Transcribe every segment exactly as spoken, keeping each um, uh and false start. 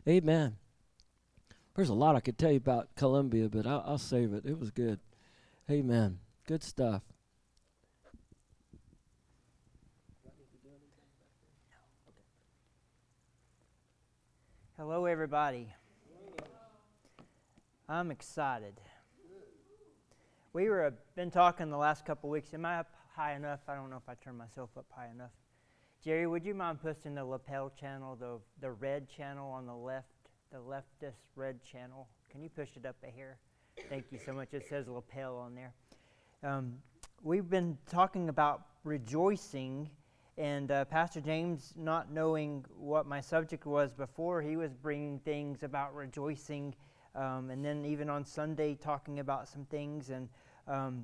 Amen. There's a lot I could tell you about Columbia, but I'll, I'll save it. It was good. Amen. Good stuff. Hello, everybody. I'm excited. We were uh, been talking the last couple weeks. Am I up high enough? I don't know if I turned myself up high enough. Jerry, would you mind pushing the lapel channel, the the red channel on the left, the leftist red channel? Can you push it up a hair? Thank you so much. It says lapel on there. Um, we've been talking about rejoicing. And uh, Pastor James, not knowing what my subject was before, he was bringing things about rejoicing. Um, and then even on Sunday, talking about some things. And um,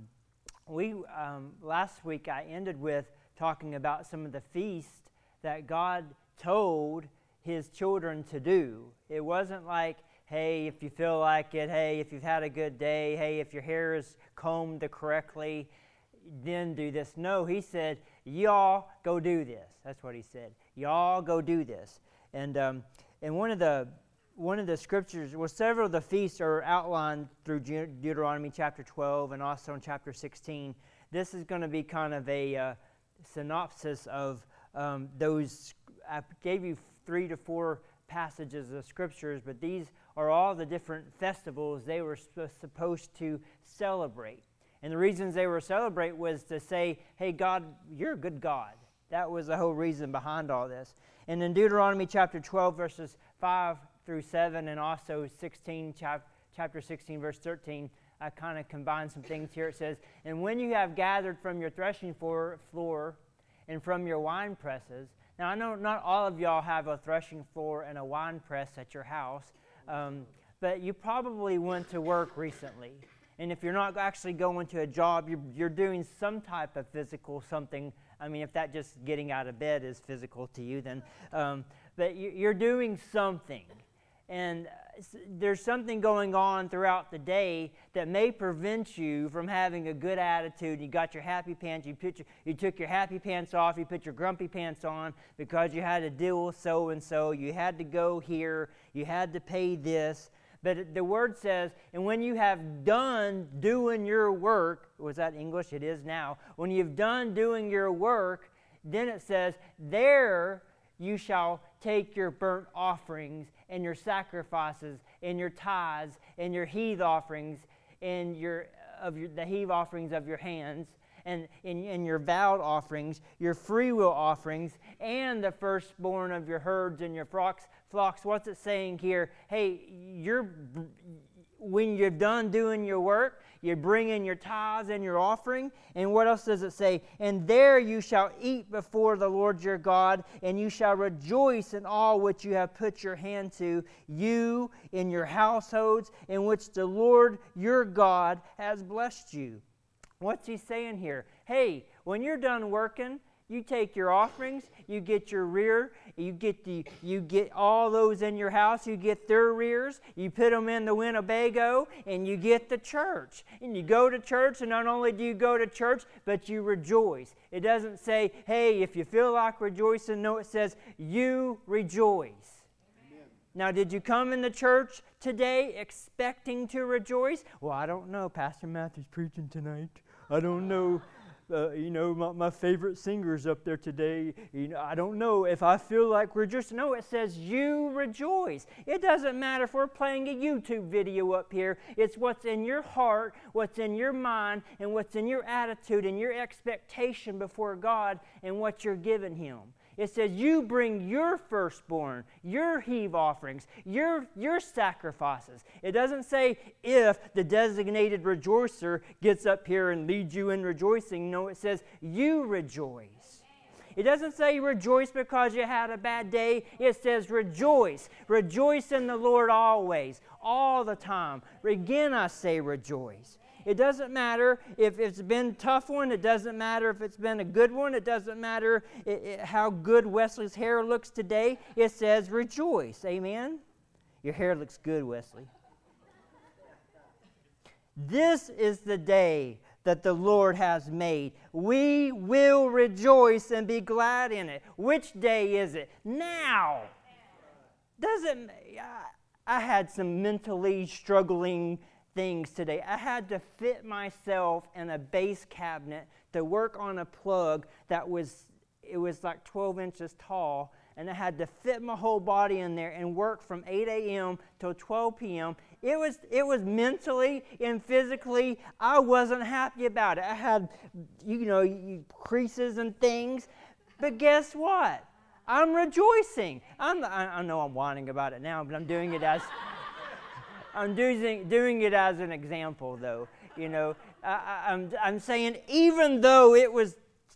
we um, last week, I ended with talking about some of the feasts that God told His children to do. It wasn't like, hey, if you feel like it, hey, if you've had a good day, hey, if your hair is combed correctly, then do this. No, He said, y'all go do this. That's what He said. Y'all go do this. And um, and one of the one of the scriptures, well, several of the feasts are outlined through Deuteronomy chapter twelve and also in chapter sixteen. This is going to be kind of a uh, synopsis of um, those. I gave you three to four passages of scriptures, but these are all the different festivals they were sp- supposed to celebrate. And the reasons they were celebrate was to say, hey, God, you're a good God. That was the whole reason behind all this. And in Deuteronomy chapter twelve, verses five through seven, and also sixteen, chap- chapter sixteen, verse thirteen, I kind of combined some things here. It says, and when you have gathered from your threshing floor, floor and from your wine presses. Now, I know not all of y'all have a threshing floor and a wine press at your house, um, but you probably went to work recently. And if you're not actually going to a job, you're, you're doing some type of physical something. I mean, if that just getting out of bed is physical to you, then, um, but you, you're doing something. And there's something going on throughout the day that may prevent you from having a good attitude. You got your happy pants, you, put your, you took your happy pants off, you put your grumpy pants on because you had to deal with so-and-so, you had to go here, you had to pay this. But the word says, and when you have done doing your work, was that English? It is now. When you've done doing your work, then it says, there you shall take your burnt offerings and your sacrifices and your tithes and your heave offerings and your of your, the heave offerings of your hands and in, in your vowed offerings, your freewill offerings, and the firstborn of your herds and your flocks. Flocks. What's it saying here? Hey, you're when you're done doing your work, you bring in your tithes and your offering. And what else does it say? And there you shall eat before the Lord your God, and you shall rejoice in all which you have put your hand to, you in your households, in which the Lord your God has blessed you. What's he saying here? Hey, when you're done working, you take your offerings, you get your rear, you get the you get all those in your house, you get their rears, you put them in the Winnebago, and you get the church. And you go to church, and not only do you go to church, but you rejoice. It doesn't say, hey, if you feel like rejoicing. No, it says, you rejoice. Amen. Now, did you come in the church today expecting to rejoice? Well, I don't know. Pastor Matthew's preaching tonight. I don't know. Uh, you know, my, my favorite singer's up there today. You know, I don't know if I feel like rejoicing. No, it says you rejoice. It doesn't matter if we're playing a YouTube video up here. It's what's in your heart, what's in your mind, and what's in your attitude and your expectation before God and what you're giving Him. It says you bring your firstborn, your heave offerings, your, your sacrifices. It doesn't say if the designated rejoicer gets up here and leads you in rejoicing. No, it says you rejoice. It doesn't say rejoice because you had a bad day. It says rejoice. Rejoice in the Lord always, all the time. Again, I say rejoice. It doesn't matter if it's been a tough one. It doesn't matter if it's been a good one. It doesn't matter it, it, how good Wesley's hair looks today. It says rejoice. Amen? Your hair looks good, Wesley. This is the day that the Lord has made. We will rejoice and be glad in it. Which day is it? Now. doesn't, I, I had some mentally struggling things today. I had to fit myself in a base cabinet to work on a plug that was, it was like twelve inches tall, and I had to fit my whole body in there and work from eight a.m. till twelve p.m. It was, it was mentally and physically, I wasn't happy about it. I had, you know, creases and things, but guess what? I'm rejoicing. I'm, I, I know I'm whining about it now, but I'm doing it as I'm doing doing it as an example, though. You know, I, I'm I'm saying even though it was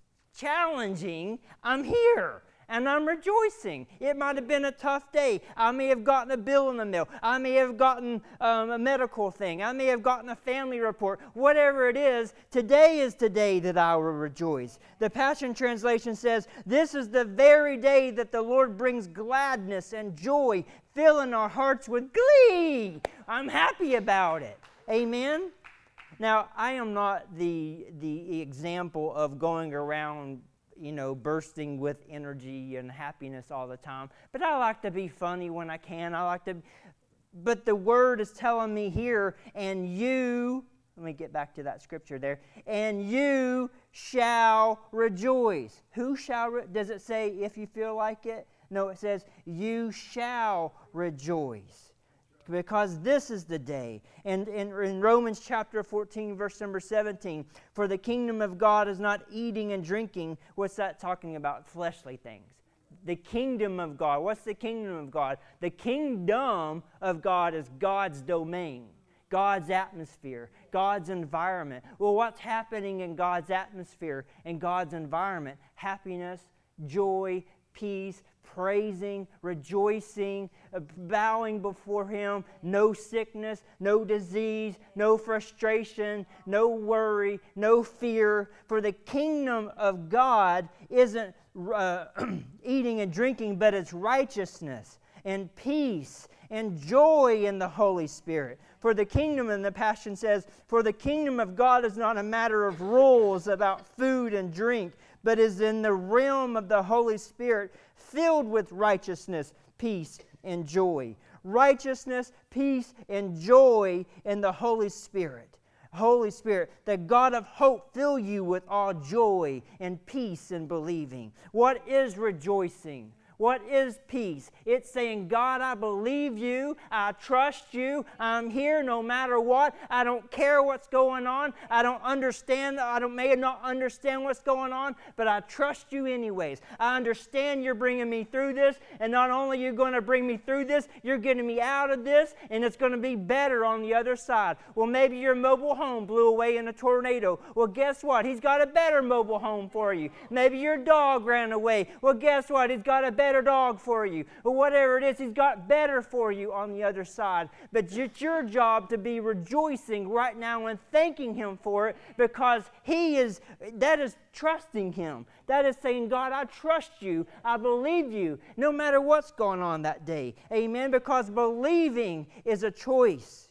challenging, I'm here. And I'm rejoicing. It might have been a tough day. I may have gotten a bill in the mail. I may have gotten um, a medical thing. I may have gotten a family report. Whatever it is, today is the day that I will rejoice. The Passion Translation says, this is the very day that the Lord brings gladness and joy, filling our hearts with glee. I'm happy about it. Amen? Now, I am not the the example of going around, you know, bursting with energy and happiness all the time. But I like to be funny when I can. I like to, but the Word is telling me here, and you, let me get back to that scripture there, and you shall rejoice. Who shall, re- does it say if you feel like it? No, it says you shall rejoice. Because this is the day. And in, in Romans chapter fourteen, verse number seventeen, for the kingdom of God is not eating and drinking. What's that talking about? Fleshly things. The kingdom of God. What's the kingdom of God? The kingdom of God is God's domain, God's atmosphere, God's environment. Well, what's happening in God's atmosphere and God's environment? Happiness, joy, peace, praising, rejoicing, uh, bowing before Him, no sickness, no disease, no frustration, no worry, no fear. For the kingdom of God isn't uh, eating and drinking, but it's righteousness and peace and joy in the Holy Spirit. For the kingdom, and the Passion says, for the kingdom of God is not a matter of rules about food and drink, but is in the realm of the Holy Spirit, filled with righteousness, peace, and joy. Righteousness, peace, and joy in the Holy Spirit. Holy Spirit, the God of hope fill you with all joy and peace in believing. What is rejoicing? What is peace? It's saying, God, I believe you. I trust you. I'm here no matter what. I don't care what's going on. I don't understand. I don't, may not understand what's going on, but I trust you anyways. I understand you're bringing me through this, and not only are you going to bring me through this, you're getting me out of this, and it's going to be better on the other side. Well, maybe your mobile home blew away in a tornado. Well, guess what? He's got a better mobile home for you. Maybe your dog ran away. Well, guess what? He's got a better better dog for you, or whatever it is, He's got better for you on the other side. But it's your job to be rejoicing right now and thanking Him for it, because He is, that is trusting Him. That is saying, God, I trust you. I believe you, no matter what's going on that day. Amen? Because believing is a choice.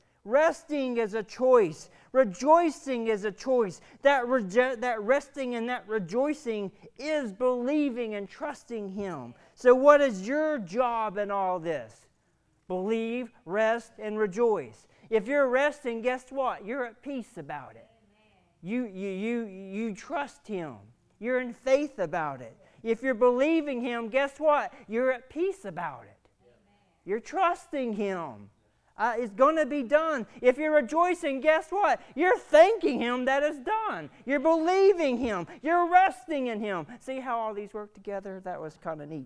Resting is a choice. Rejoicing is a choice. That, rejo- that resting and that rejoicing is believing and trusting Him. So what is your job in all this? Believe, rest, and rejoice. If you're resting, guess what? You're at peace about it. You, you, you, you trust Him. You're in faith about it. If you're believing Him, guess what? You're at peace about it. You're trusting Him. Uh, it's going to be done. If you're rejoicing, guess what? You're thanking Him that it's done. You're believing Him. You're resting in Him. See how all these work together? That was kind of neat.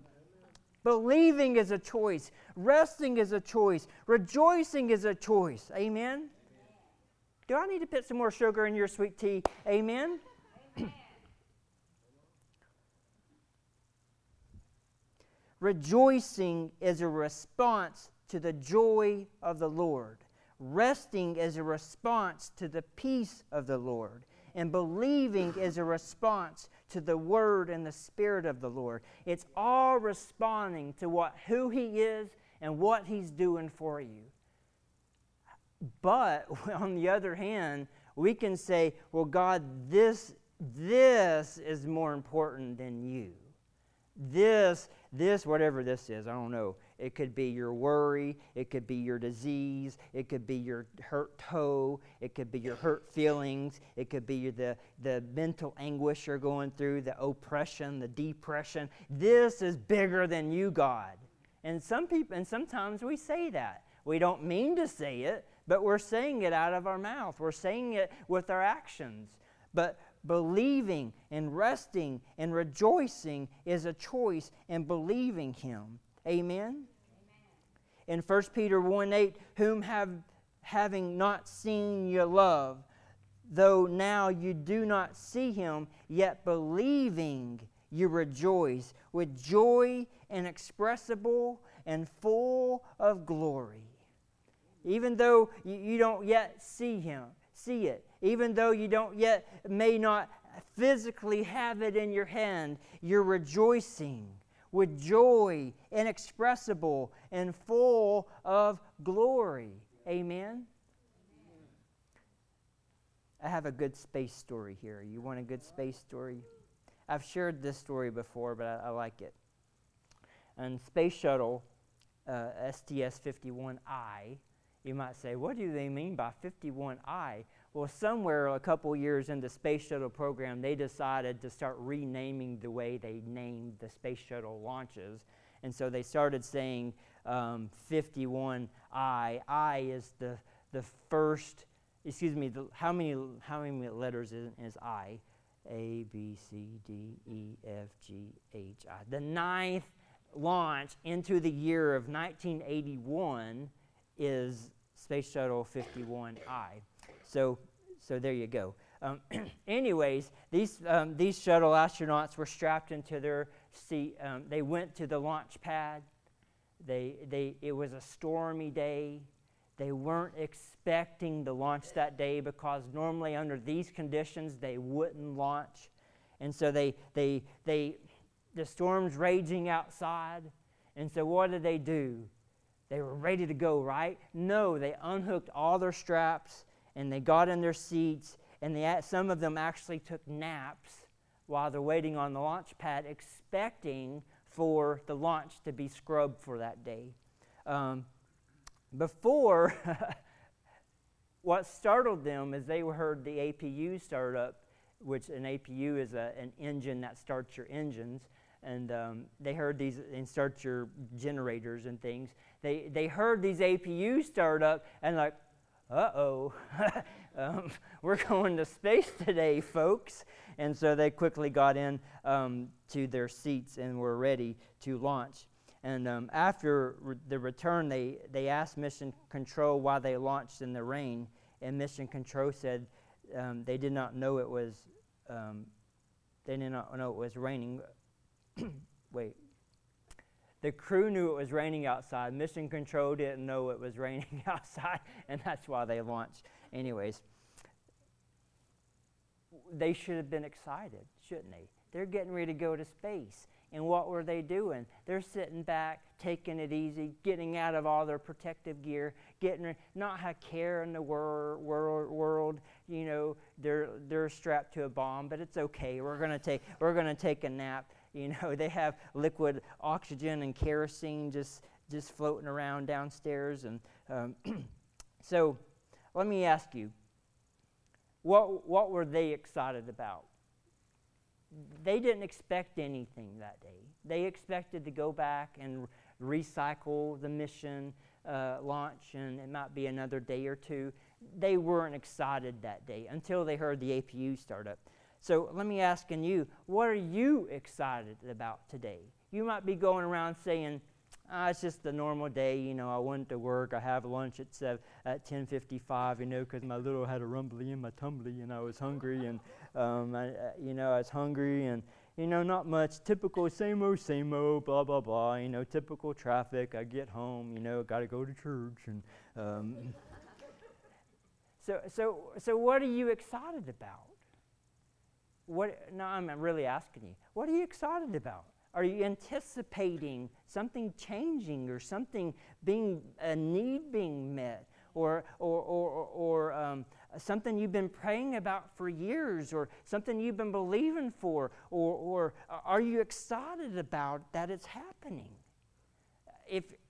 Believing is a choice. Resting is a choice. Rejoicing is a choice. Amen? Do I need to put some more sugar in your sweet tea? Amen? Amen. Rejoicing is a response to the joy of the Lord. Resting is a response to the peace of the Lord. And believing is a response to the Word and the Spirit of the Lord. It's all responding to what who He is and what He's doing for you. But on the other hand, we can say, well, God, this, this is more important than you. This, this, whatever this is, I don't know, It could be your worry. It could be your disease. It could be your hurt toe. It could be your hurt feelings. It could be the, the mental anguish you're going through, the oppression, the depression. This is bigger than you, God. And some people, and sometimes we say that. We don't mean to say it, but we're saying it out of our mouth. We're saying it with our actions. But believing and resting and rejoicing is a choice in believing Him. Amen? Amen. In First Peter one eight, whom have having not seen you love, though now you do not see Him, yet believing you rejoice with joy inexpressible and full of glory. Even though you, you don't yet see Him, see it, even though you don't yet, may not physically have it in your hand, you're rejoicing with joy inexpressible and full of glory. Amen? I have a good space story here. You want a good space story? I've shared this story before, but I, I like it. And Space Shuttle, uh, S T S fifty-one I, you might say, what do they mean by fifty-one I? Well, somewhere a couple years in the Space Shuttle program, they decided to start renaming the way they named the Space Shuttle launches. And so they started saying um, fifty-one I. I is the the first, excuse me, the, how many how many letters is, is I? A, B, C, D, E, F, G, H, I. The ninth launch into the year of nineteen eighty-one is Space Shuttle fifty-one I. So, so there you go. Um, anyways, these um, these shuttle astronauts were strapped into their seat. Um, they went to the launch pad. They they it was a stormy day. They weren't expecting to launch that day because normally under these conditions they wouldn't launch, and so they they they the storm's raging outside, and so what did they do? They were ready to go, right? No, they unhooked all their straps and they got in their seats, and they some of them actually took naps while they're waiting on the launch pad, expecting for the launch to be scrubbed for that day. Um, Before, what startled them is they heard the A P U start up, which an A P U is a, an engine that starts your engines, and um, they heard these and start your generators and things. They they heard these A P Us start up and like, uh-oh, um, we're going to space today, folks. And so they quickly got in um, to their seats and were ready to launch. And um, after re- the return, they, they asked Mission Control why they launched in the rain. And Mission Control said um, they did not know it was um, they did not know it was raining. Wait. The crew knew it was raining outside. Mission Control didn't know it was raining outside, and that's why they launched. Anyways, they should have been excited, shouldn't they? They're getting ready to go to space. And what were they doing? They're sitting back, taking it easy, getting out of all their protective gear, getting not have care in the wor- wor- world. You know, they're they're strapped to a bomb, but it's okay. We're gonna take we're gonna take a nap. You know, they have liquid oxygen and kerosene just just floating around downstairs. And um, so, let me ask you, what what were they excited about? They didn't expect anything that day. They expected to go back and recycle the mission uh, launch, and it might be another day or two. They weren't excited that day until they heard the A P U start up. So let me ask you, what are you excited about today? You might be going around saying, ah, it's just a normal day, you know, I went to work, I have lunch at seven, at ten fifty-five, you know, because my little had a rumbly in my tumbly, and I was hungry, and, um, I, uh, you know, I was hungry, and, you know, not much, typical same old, same old, blah, blah, blah, you know, typical traffic, I get home, you know, got to go to church, and, um, so, so, so what are you excited about? What, no, I'm really asking you, what are you excited about? Are you anticipating something changing or something being, a need being met, or or or, or um, something you've been praying about for years, or something you've been believing for, or or are you excited about that it's happening? If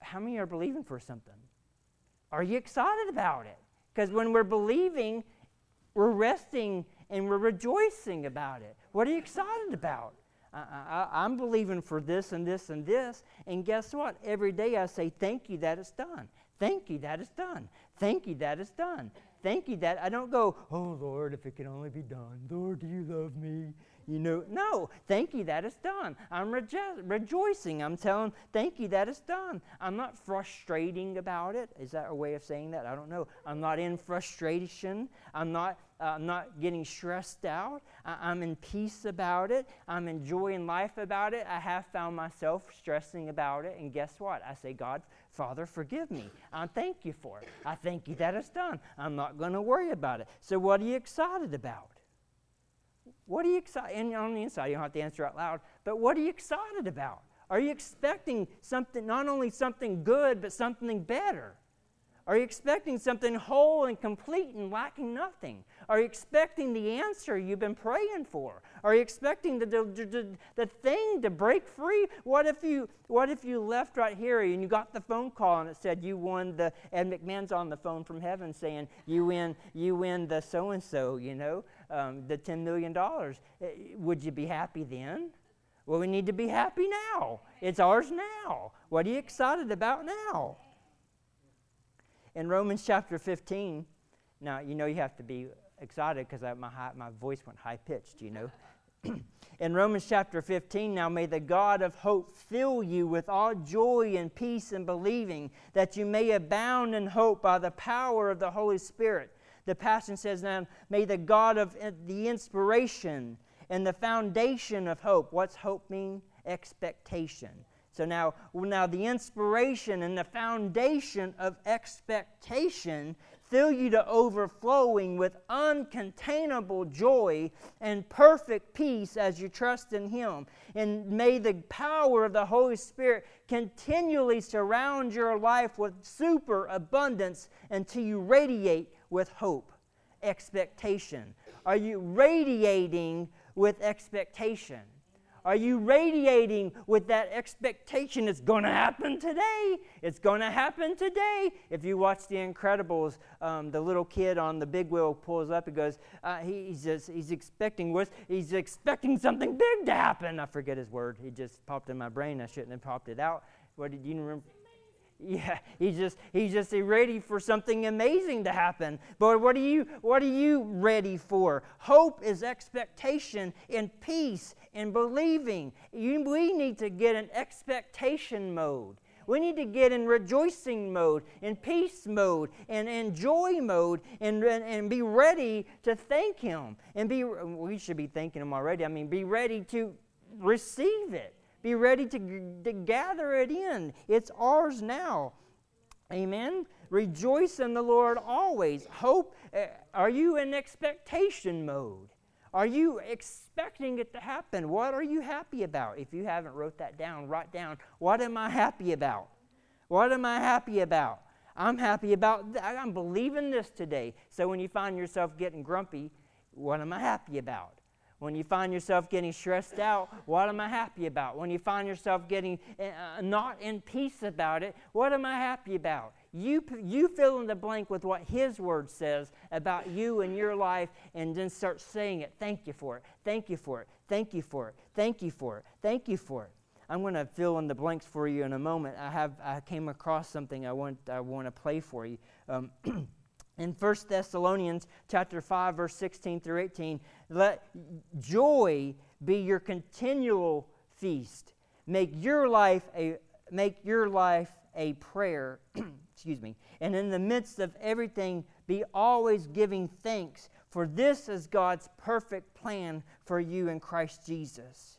how many are believing for something? Are you excited about it? Because when we're believing, we're resting and we're rejoicing about it. What are you excited about? I, I, I'm believing for this and this and this. And guess what? Every day I say, thank you that it's done. Thank you that it's done. Thank you that it's done. Thank you that I don't go, oh, Lord, if it can only be done. Lord, do you love me? You know, no, thank you that it's done. I'm rejo- rejoicing. I'm telling, thank you that it's done. I'm not frustrating about it. Is that a way of saying that? I don't know. I'm not in frustration. I'm not uh, I'm not getting stressed out. I- I'm in peace about it. I'm enjoying life about it. I have found myself stressing about it. And guess what? I say, God, Father, forgive me. I thank you for it. I thank you that it's done. I'm not going to worry about it. So what are you excited about? What are you excited? And on the inside, you don't have to answer out loud. But what are you excited about? Are you expecting something, not only something good, but something better? Are you expecting something whole and complete and lacking nothing? Are you expecting the answer you've been praying for? Are you expecting the, the, the, the thing to break free? What if you what if you left right here and you got the phone call and it said you won the, Ed McMahon's on the phone from heaven saying you win you win the so-and-so, you know, um, the ten million dollars. Would you be happy then? Well, we need to be happy now. It's ours now. What are you excited about now? In Romans chapter fifteen, now you know you have to be excited because my high, my voice went high-pitched, you know. In Romans chapter fifteen, now may the God of hope fill you with all joy and peace in believing, that you may abound in hope by the power of the Holy Spirit. The Passion says now, may the God of the inspiration and the foundation of hope. What's hope mean? Expectation. So now, now the inspiration and the foundation of expectation fill you to overflowing with uncontainable joy and perfect peace as you trust in Him. And may the power of the Holy Spirit continually surround your life with super abundance until you radiate with hope, expectation. Are you radiating with expectation? Are you radiating with that expectation it's going to happen today? It's going to happen today. If you watch The Incredibles, um, the little kid on the big wheel pulls up and goes, uh, he, he's just, he's expecting what? He's expecting something big to happen. I forget his word. He just popped in my brain. I shouldn't have popped it out. What did you remember? Yeah, he's just he's just ready for something amazing to happen. But what are you what are you ready for? Hope is expectation and peace and believing. You, we need to get in expectation mode. We need to get in rejoicing mode, in peace mode, and in joy mode, and, and, and be ready to thank Him. And be we should be thanking Him already. I mean, be ready to receive it. Be ready to, to gather it in. It's ours now. Amen? Rejoice in the Lord always. Hope. Uh, are you in expectation mode? Are you expecting it to happen? What are you happy about? If you haven't wrote that down, write down, what am I happy about? What am I happy about? I'm happy about, th- I'm believing this today. So when you find yourself getting grumpy, what am I happy about? When you find yourself getting stressed out, what am I happy about? When you find yourself getting uh, not in peace about it, what am I happy about? You, you fill in the blank with what His Word says about you and your life, and then start saying it. Thank you for it. Thank you for it. Thank you for it. Thank you for it. Thank you for it. I'm going to fill in the blanks for you in a moment. I have I came across something I want I want to play for you. Um, In First Thessalonians chapter five, verse sixteen through eighteen, let joy be your continual feast. Make your life a make your life a prayer. Excuse me. And in the midst of everything, be always giving thanks, for this is God's perfect plan for you in Christ Jesus.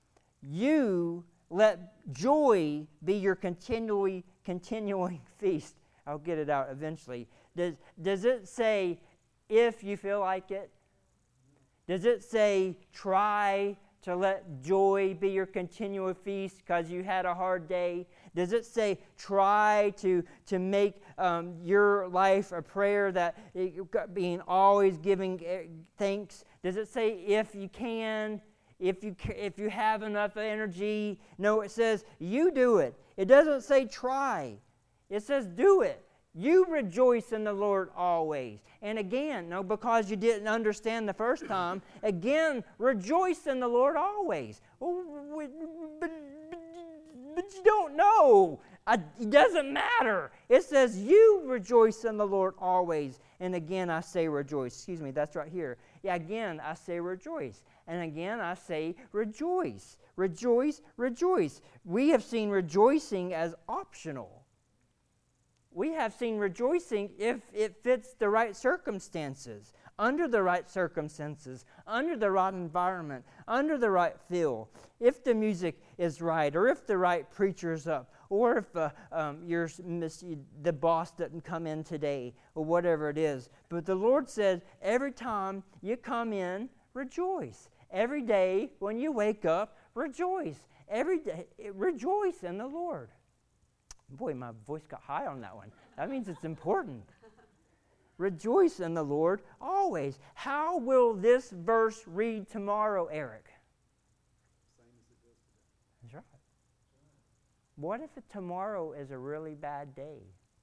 You let joy be your continually continuing feast. I'll get it out eventually. Does, does it say, if you feel like it? Does it say, try to let joy be your continual feast because you had a hard day? Does it say, try to, to make um, your life a prayer that it, being always giving thanks? Does it say, if you can, if you if you have enough energy? No, it says, you do it. It doesn't say try. It says do it. You rejoice in the Lord always. And again, no, because you didn't understand the first time, again, rejoice in the Lord always. Oh, but, but, but you don't know. I, it doesn't matter. It says you rejoice in the Lord always. And again, I say rejoice. Excuse me, that's right here. Yeah, again, I say rejoice. And again, I say rejoice. Rejoice, rejoice. We have seen rejoicing as optional. We have seen rejoicing if it fits the right circumstances, under the right circumstances, under the right environment, under the right feel, if the music is right, or if the right preacher's up, or if uh, um, your, the boss doesn't come in today, or whatever it is. But the Lord said, every time you come in, rejoice. Every day when you wake up, rejoice. Every day, rejoice in the Lord. Boy, my voice got high on that one. That means it's important. Rejoice in the Lord always. How will this verse read tomorrow, Eric? Same as it does today. That's right. What if it tomorrow is a really bad day?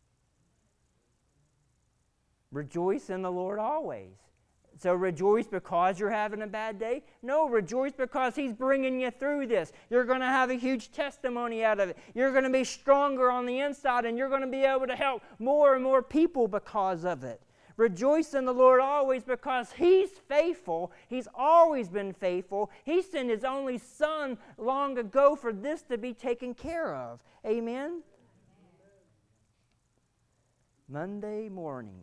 Rejoice in the Lord always. So rejoice because you're having a bad day? No, rejoice because He's bringing you through this. You're going to have a huge testimony out of it. You're going to be stronger on the inside, and you're going to be able to help more and more people because of it. Rejoice in the Lord always because He's faithful. He's always been faithful. He sent His only Son long ago for this to be taken care of. Amen? Monday morning.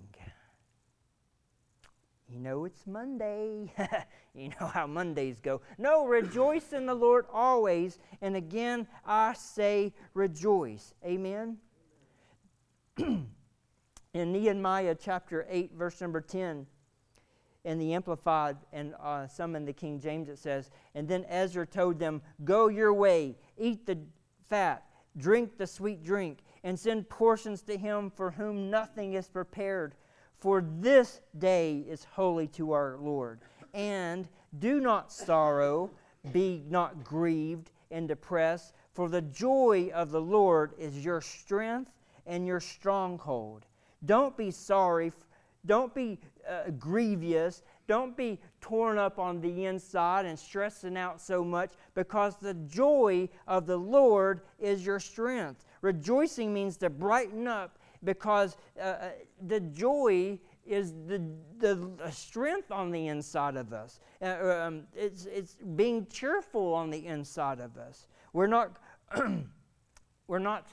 You know it's Monday. You know how Mondays go. No, rejoice in the Lord always. And again, I say rejoice. Amen? In Nehemiah chapter eight, verse number ten, in the Amplified and uh, some in the King James, it says, and then Ezra told them, go your way, eat the fat, drink the sweet drink, and send portions to him for whom nothing is prepared. For this day is holy to our Lord. And do not sorrow, be not grieved and depressed, for the joy of the Lord is your strength and your stronghold. Don't be sorry, don't be uh, grievous, don't be torn up on the inside and stressing out so much, because the joy of the Lord is your strength. Rejoicing means to brighten up, because uh, the joy is the, the strength on the inside of us. Uh, um, it's, it's being cheerful on the inside of us. We're not, we're not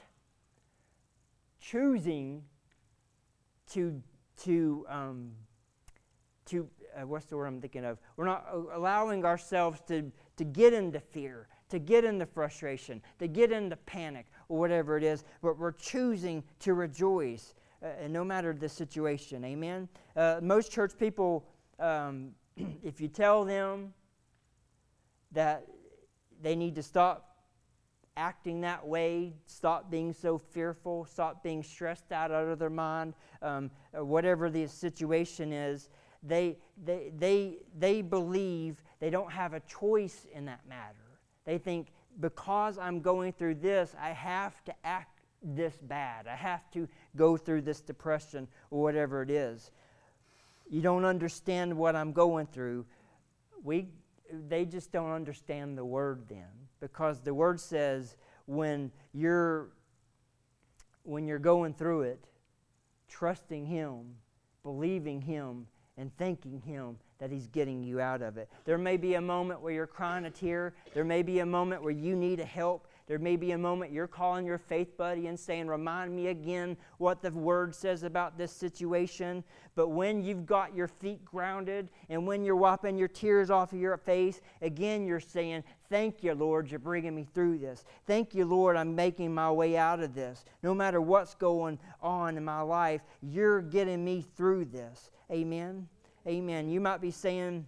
choosing to, to, um, to uh, what's the word I'm thinking of? We're not allowing ourselves to, to get into fear, to get into frustration, to get into panic, or whatever it is, but we're choosing to rejoice, uh, no matter the situation. Amen? Uh, most church people, um, if you tell them that they need to stop acting that way, stop being so fearful, stop being stressed out out of their mind, um, whatever the situation is, they, they, they, they believe they don't have a choice in that matter. They think, because I'm going through this, I have to act this bad. I have to go through this depression or whatever it is. You don't understand what I'm going through. We, they just don't understand the Word then. Because the Word says when you're, when you're going through it, trusting Him, believing Him, and thanking Him that He's getting you out of it. There may be a moment where you're crying a tear. There may be a moment where you need a help. There may be a moment you're calling your faith buddy and saying, remind me again what the Word says about this situation. But when you've got your feet grounded and when you're wiping your tears off of your face, again you're saying, thank you, Lord, you're bringing me through this. Thank you, Lord, I'm making my way out of this. No matter what's going on in my life, you're getting me through this. Amen? Amen. You might be saying,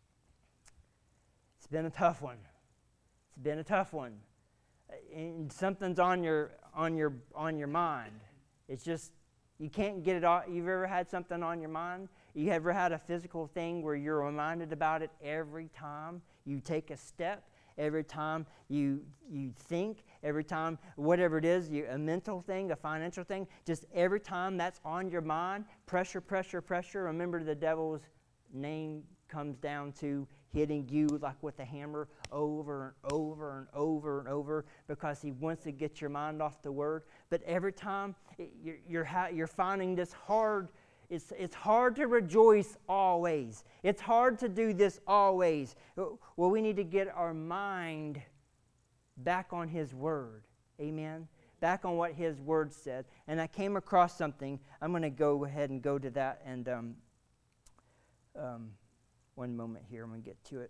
it's been a tough one. It's been a tough one. And something's on your on your on your mind. It's just you can't get it off. You've ever had something on your mind? You ever had a physical thing where you're reminded about it every time you take a step, every time you you think, every time, whatever it is, you, a mental thing, a financial thing, just every time that's on your mind, pressure, pressure, pressure. Remember, the devil's name comes down to hitting you like with a hammer over and over and over and over because he wants to get your mind off the Word. But every time it, you're, you're, ha- you're finding this hard, it's, it's hard to rejoice always. It's hard to do this always. Well, we need to get our mind back on His Word. Amen? Back on what His Word said. And I came across something. I'm going to go ahead and go to that and... Um, um, One moment here, I'm going to get to it.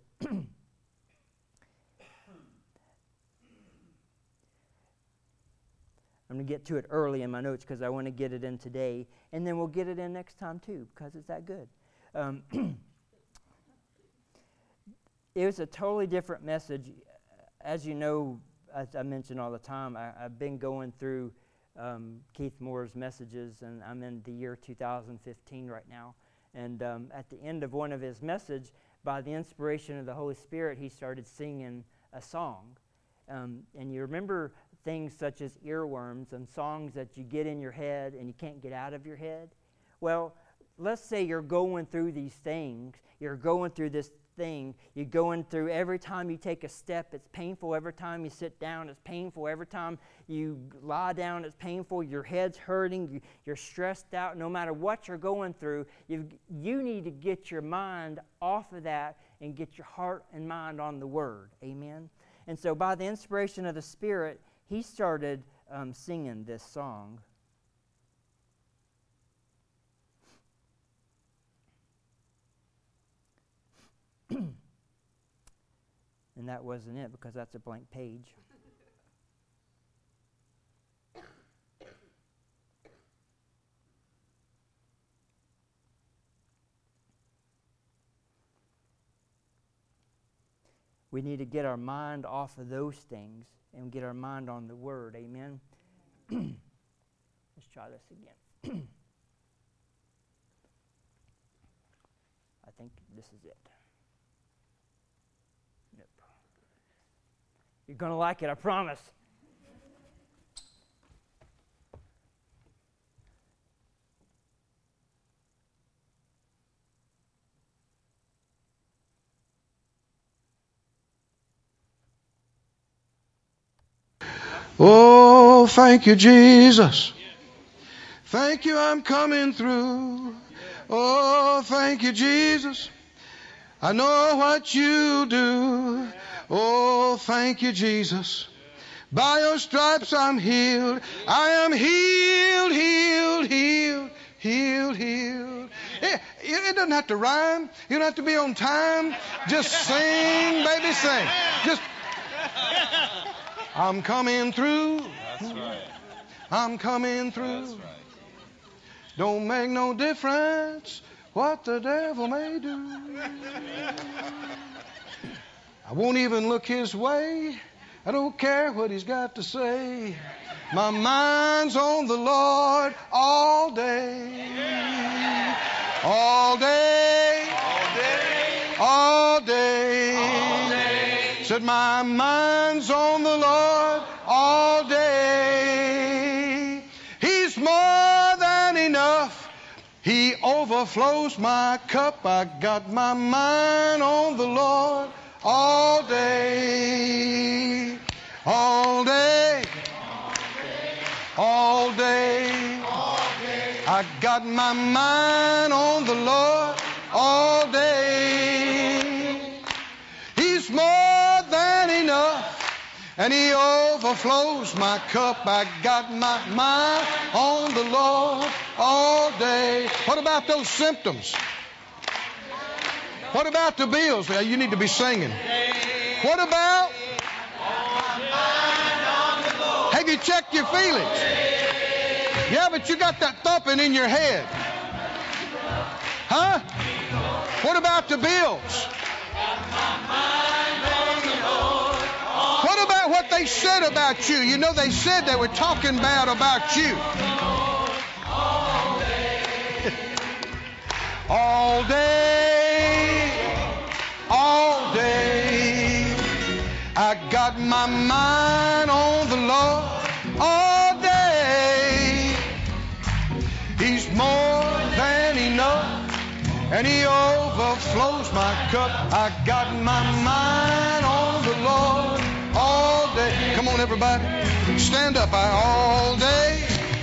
I'm going to get to it early in my notes because I want to get it in today, and then we'll get it in next time too because it's that good. Um, it was a totally different message. As you know, as I mention all the time, I, I've been going through um, Keith Moore's messages, and I'm in the year two thousand fifteen right now. And um, at the end of one of his message, by the inspiration of the Holy Spirit, he started singing a song. Um, and you remember things such as earworms and songs that you get in your head and you can't get out of your head? Well, let's say you're going through these things. You're going through this thing. You're going through every time you take a step, it's painful. Every time you sit down, it's painful. Every time you lie down, it's painful. Your head's hurting. You, you're stressed out. No matter what you're going through, you you need to get your mind off of that and get your heart and mind on the Word. Amen? And so by the inspiration of the Spirit, he started um, singing this song. And that wasn't it because that's a blank page. We need to get our mind off of those things and get our mind on the Word. Amen? Let's try this again. I think this is it. Nope. You're going to like it, I promise. Oh, thank you, Jesus. Thank you, I'm coming through. Oh, thank you, Jesus. I know what you do. Oh, thank you, Jesus. By your stripes I'm healed. I am healed, healed, healed, healed, healed. It, it doesn't have to rhyme. You don't have to be on time. Just sing, baby, sing. Just... I'm coming through. That's right. I'm coming through. That's right. Don't make no difference what the devil may do. I won't even look his way. I don't care what he's got to say. My mind's on the Lord all day. All day. All day. All day. All day. Said my mind's on the Lord all day. He's more than enough. He overflows my cup. I got my mind on the Lord all day. All day. All day. I got my mind on the Lord all day. He's more than enough. And he overflows my cup. I got my mind on the Lord all day. What about those symptoms? What about the bills? Well, you need to be singing. What about? Have you checked your feelings? Yeah, but you got that thumping in your head. Huh? What about the bills? What about what they said about you? You know, they said they were talking bad about you. All day, all day, I got my mind on the He's more than enough. And He overflows my cup. I got my mind on the Lord all day. Come on, everybody. Stand up. I all day.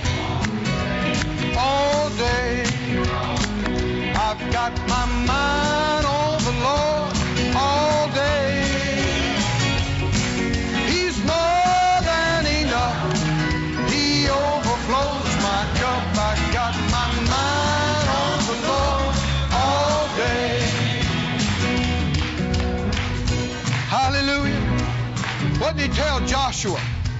All day. I've got my mind on the Lord all day. He's more than enough. He overflows my cup. I got my mind on the Lord all day. Hallelujah. What did He tell Joshua?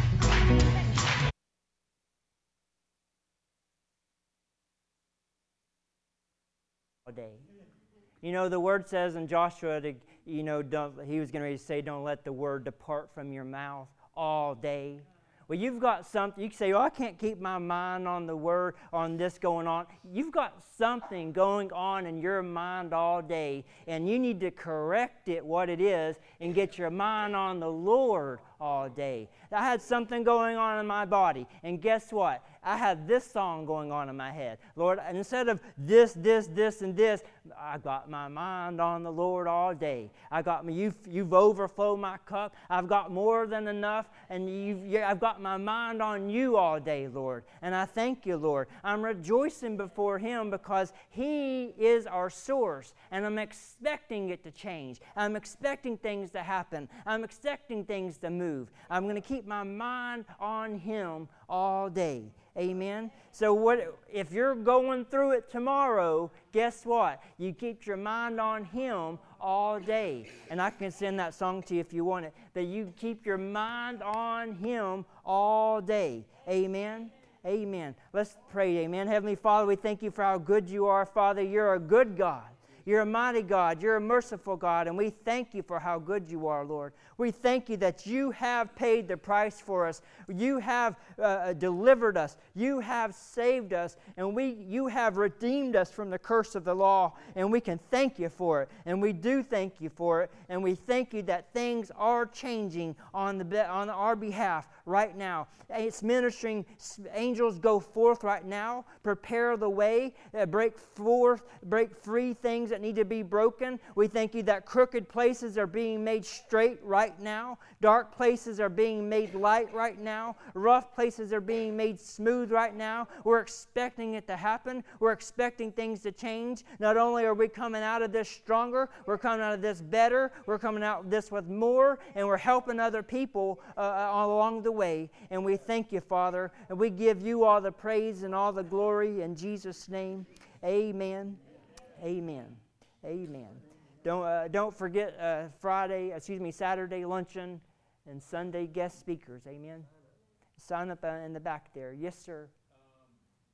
Day. You know, the word says in Joshua, to, you know, don't, he was going to say, don't let the word depart from your mouth all day. Well, you've got something, you can say, oh, I can't keep my mind on the word, on this going on. You've got something going on in your mind all day, and you need to correct it, what it is, and get your mind on the Lord all day. I had something going on in my body, and guess what? I had this song going on in my head. Lord, instead of this, this, this, and this, I got my mind on the Lord all day. I got me. You've, you've overflowed my cup. I've got more than enough, and you've, you, I've got my mind on You all day, Lord. And I thank You, Lord. I'm rejoicing before Him because He is our source, and I'm expecting it to change. I'm expecting things to happen. I'm expecting things to move. I'm going to keep my mind on Him all day. Amen. So what if you're going through it tomorrow, guess what? You keep your mind on Him all day. And I can send that song to you if you want it. But you keep your mind on Him all day. Amen. Amen. Let's pray. Amen. Heavenly Father, we thank You for how good You are, Father. You're a good God. You're a mighty God. You're a merciful God. And we thank You for how good You are, Lord. We thank You that You have paid the price for us. You have uh, delivered us. You have saved us. And we, You have redeemed us from the curse of the law. And we can thank You for it. And we do thank You for it. And we thank You that things are changing on, the, on our behalf right now. It's ministering. Angels, go forth right now. Prepare the way. Uh, break forth. Break free things that need to be broken. We thank You that crooked places are being made straight right now. Dark places are being made light right now. Rough places are being made smooth right now. We're expecting it to happen. We're expecting things to change. Not only are we coming out of this stronger, we're coming out of this better. We're coming out of this with more, and we're helping other people uh, along the way. And we thank You, Father, and we give You all the praise and all the glory in Jesus' name. Amen. Amen. Amen. Don't uh, don't forget uh, Friday, excuse me, Saturday luncheon and Sunday guest speakers. Amen. Sign up uh, in the back there. Yes, sir. Um,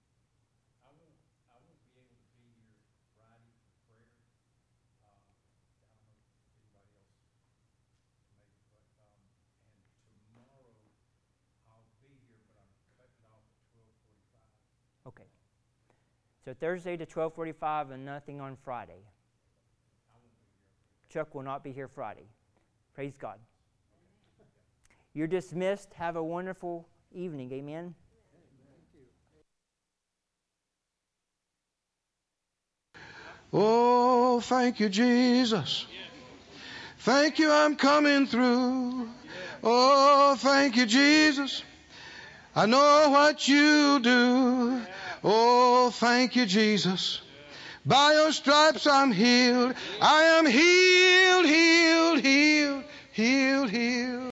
I won't I won't be able to be here Friday for prayer. Uh, I don't know if anybody else maybe, but um, and tomorrow I'll be here, but I'm cutting off at twelve forty-five. Okay. So Thursday to twelve forty-five and nothing on Friday. Chuck will not be here Friday. Praise God. You're dismissed. Have a wonderful evening. Amen. Oh, thank You, Jesus. Thank You, I'm coming through. Oh, thank You, Jesus. I know what You do. Oh, thank You, Jesus. By Your stripes I'm healed. I am healed, healed.